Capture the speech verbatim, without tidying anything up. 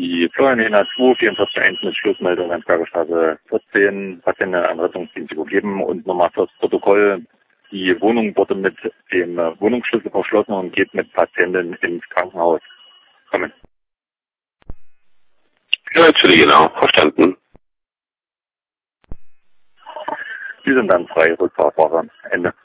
die Florianina zwei, vierundvierzig eins mit Schlussmeldung Landsbergerstraße vierzehn, Patienten an Rettungsdienst übergeben und nochmal fürs Protokoll. Die Wohnung wurde mit dem Wohnungsschlüssel verschlossen und geht mit Patienten ins Krankenhaus. Kommen. Ja, natürlich, genau. Verstanden. Sie sind dann frei, Rückfahrfahrer. Ende.